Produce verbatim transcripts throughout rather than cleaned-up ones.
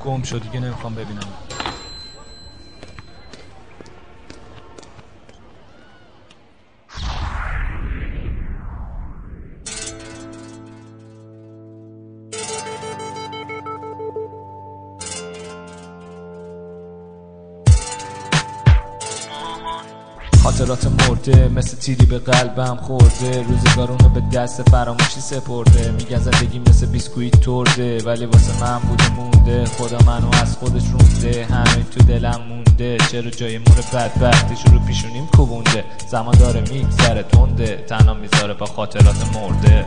گم شد دیگه نمیخوام ببینم. خاطرات مرده مثل تیری به قلبم خورده، روزگارونو به دست فراموشی سپرده. میگن زندگی مثل بیسکویت ترده، ولی واسه من بوده مونده. خدا منو از خودش رونده، همه تو دلم مونده. چرا جای مور بدبختیش رو پیشونیم کوبونده. زمان داره میگذره تنده، تنها میذاره با خاطرات مرده.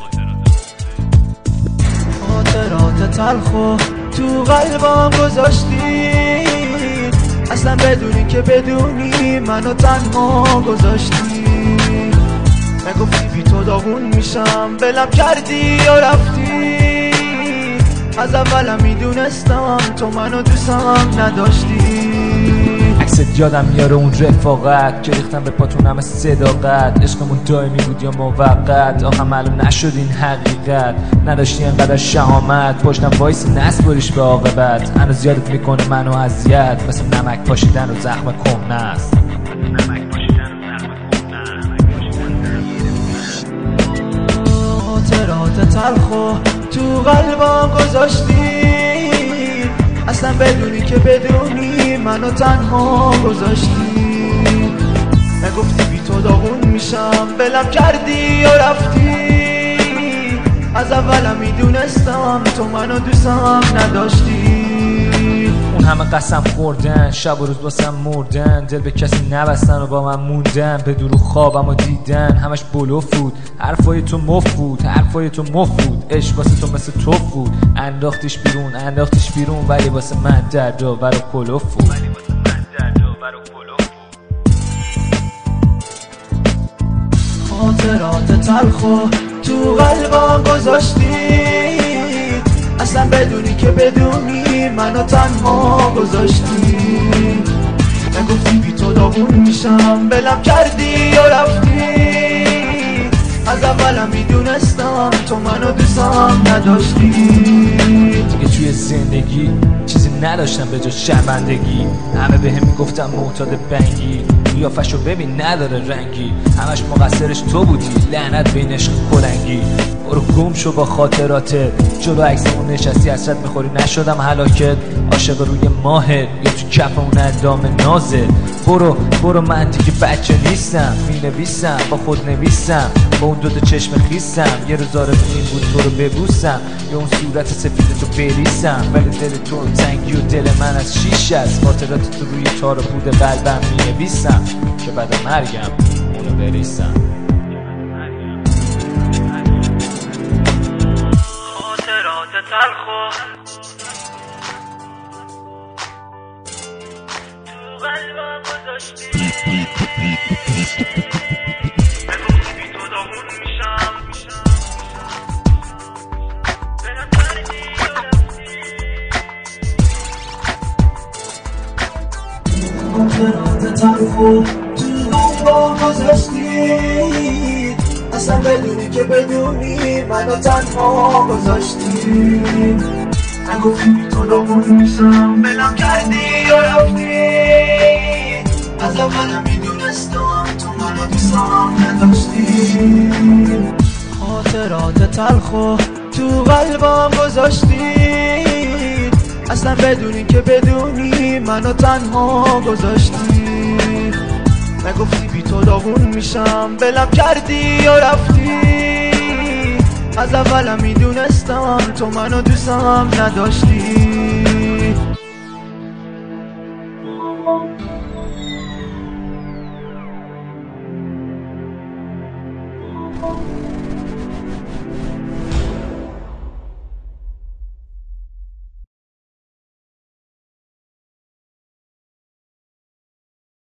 خاطرات تلخو تو قلبم گذاشتی، اصلا بدونی که بدونی منو تنها گذاشتی. نگفتی بی تو داغون میشم، بلم کردی یا رفتی. از اولم میدونستم تو منو دوستم نداشتی. عکست یادم میاره اون رفاقت که ریختم به پاتون همه صداقت. عشقمون دائمی بود یا موقت، آخه معلوم نشد این حقیقت. نداشتی انقدر شهامت، پشتم وایس نسپریش به عاقبت. هنوز یادت میکنه منو اذیت، مثل نمک پاشیدن و زخم کهنه است. خاطرات تلخو تو قلبم گذاشتی، اصلا بدونی که بدونی منو تنها گذاشتی. نگفتی بی تو داغون میشم، بلم کردی یا رفتی. از اولم میدونستم تو منو دوستم نداشتی. اون همه قسم خوردن، شب و روز واسم مردن. دل به کسی نبستن و با من موندن. به دروغ خوابم و دیدن، همش بلوف بود. حرفای تو مفت بود، حرفای تو مفت بود. عشق واسه تو مثل توف بود، انداختیش بیرون انداختیش بیرون. ولی واسه من دردآور و کلوف بود. خاطرات تلخو تو قلبم گذاشتی، اصلا بدونی که بدونی منو تنها گذاشتی. نگفتی بی تو داغون میشم، بلم کردی یا رفتی. از اولم میدونستم تو منو دوستم نداشتی. دیگه توی زندگی چیزی نداشتم به جز شرمندگی. همه به هم میگفتم معتاد بنگی، قیافشو ببین نداره رنگی. همش مقصرش تو بودی، لعنت بین عشق کلنگی. برو گم شو با خاطراتت، جلو عکسمون نشستی حسرت میخوری. نشدم هلاکت، عاشق روی ماهت یا تو کف اون اندام نازت. برو برو من دیگه بچه نیستم، مینویسم با خود نویسم. با اون دوتا چشم خیسم، یه روز آرزوم این بود تو رو ببوسم. یا اون صورت سفید تو بریسم، ولی دل تو تنگی و دل من از شیش است. خاطرات تو روی تار و پود قلبم مینویسم که بعد مرگم اونو بریسم. خاطرات تلخو تو قلبم گذاشتی، نگفتی بی تو داغون میشم، بلم کردی یا رفتی. خاطرات تلخو تو قلبم گذاشتی، اصلا بدونی که بدونی منو تنها گذاشتی. نگفتی بی تو داغون میشم، بلم کردی یا رفتی. از اولم میدونستم تو منو دوستم نداشتی. خاطرات تلخو تو قلبم گذاشتی، اصلا بدونی که بدونی منو تنها گذاشتی. نگفتی بی تو داغون میشم، بلم کردی یا رفتی. از اولم میدونستم تو منو دوستم نداشتی.